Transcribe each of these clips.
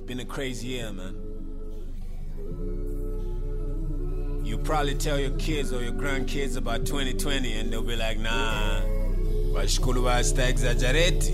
Been a crazy year, man. You probably tell your kids or your grandkids about 2020 and they'll be like, nah, vashikulu vasta exaggerate.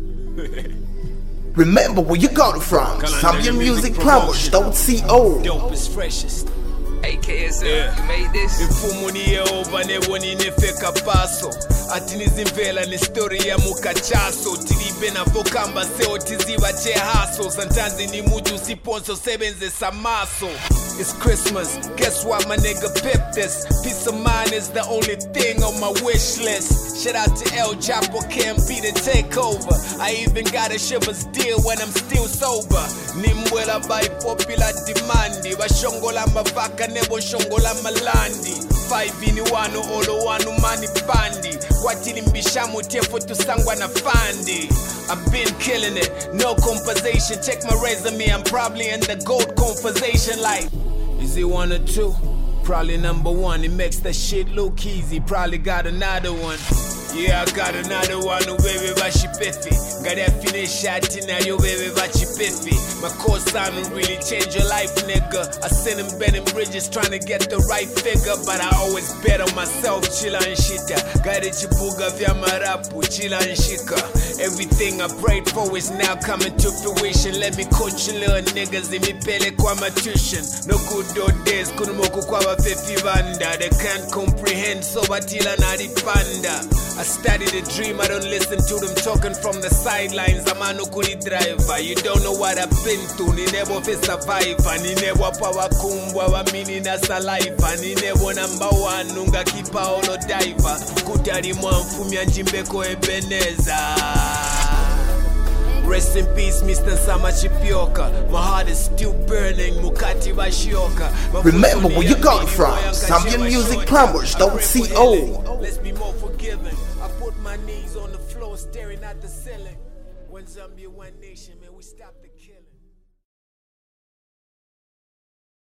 Remember where you got it from. ZambianMusicPromos.co. Dope is freshest. AKSL, you made this? Mfumo ni Yehova neboni nefeka paso ati nizimvela ni story ya mukachaso tilibe na vokamba seo tiziva che haso santanzi ni muju siponso sebenze samaso. It's Christmas, guess what my nigga pip this. Peace of mind is the only thing on my wish list. Shout out to El Chapo, can't be the takeover. I even got a Shivers deal when I'm still sober. Nimwela by popular demand. Bashongola mavaka nebo shongola malandi. 5 in 1 olo wanu mani bandi. Watili mbishamu tefo tusangwa na fandi. I've been killing it, no compensation. Check my resume, I'm probably in the gold conversation like. Is it 1 or 2? Probably number 1, it makes that shit look easy. Probably got another one. Yeah, I got another one, oh baby, bashi piffy. Got that finish shot in now, yo baby, bashi piffy. My co-sign really change your life, nigga. I send him bending bridges trying to get the right figure, but I always bet on myself, chilla and shita. Got it chibuga vya marapu, chilla and shika. Everything I prayed for is now coming to fruition. Let me coach you little niggas, in me pele kwa my tuition. No good old days, kunumoku kwa wa 50 vanda. They can't comprehend, so batila na di panda. I studied a dream, I don't listen to them talking from the sidelines. I'm a nukuri driver, you don't know what I've been through. Ni nebo fe survivor, ni nebo power kumbwa wa mini na saliva. Ni nebo number 1, nunga kipa olo diver. Kutari mwanfumi anjimbeko Ebeneza. Rest in peace, Mr. Sama Chipioka. My heart is still burning, Mukati Bashioka. Remember where you got it from. ZambianMusicPromos.co. Let's be more forgiving. I put my knees on the floor staring at the ceiling. When Zambia, one nation, man, we stop the kill.